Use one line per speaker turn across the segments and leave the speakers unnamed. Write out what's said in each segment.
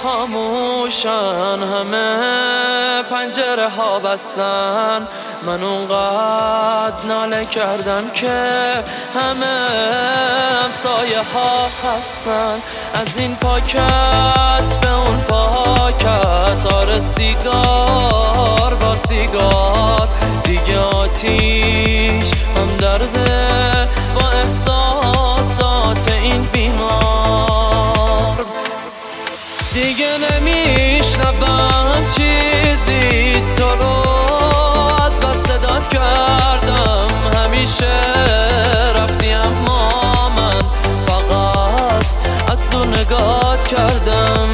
خاموشن، همه پنجره ها بستن. من اونقدر ناله کردم که همه همسایه ها هستن. از این پاکت به اون پاکت، آره سیگار با سیگار، دیگه آتیش هم درده با احساسات این بیمار. دیگه نمیشنوم چیزی تو رو، از بس صدات کردم. همیشه رفتی اما من فقط از تو نگات کردم.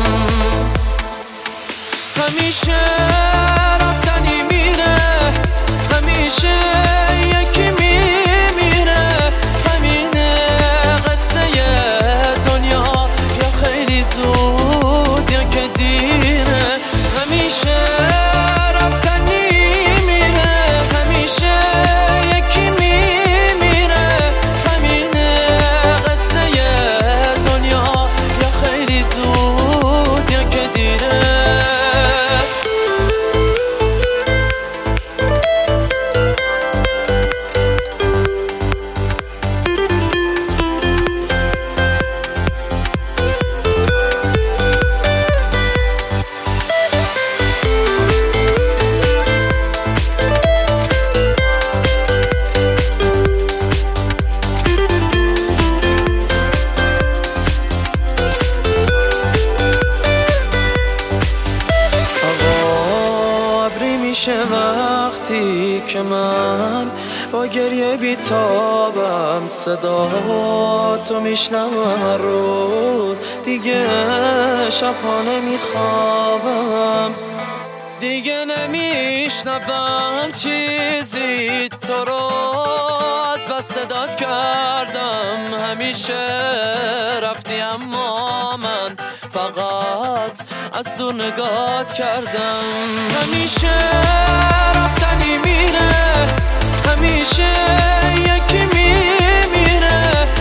همیشه رفتنی میره، همیشه یکی میمیره. همینه قصه دنیا، یا خیلی زود یا که دیره. همیشه رفتنی میره، همیشه یکی میمیره. همینه قصه دنیا، یا خیلی زود یا که دیره. میشه وقتی که من با گریه بیتابم، صدا تو میشنوم هر روز، دیگه شبها نمیخوابم. دیگه نمیشنوم چیزی تو رو، از بس صدات کردم. همیشه رفتی اما من فقط از تو نگات کردم. همیشه رفتنی میره، همیشه یکی میمیره.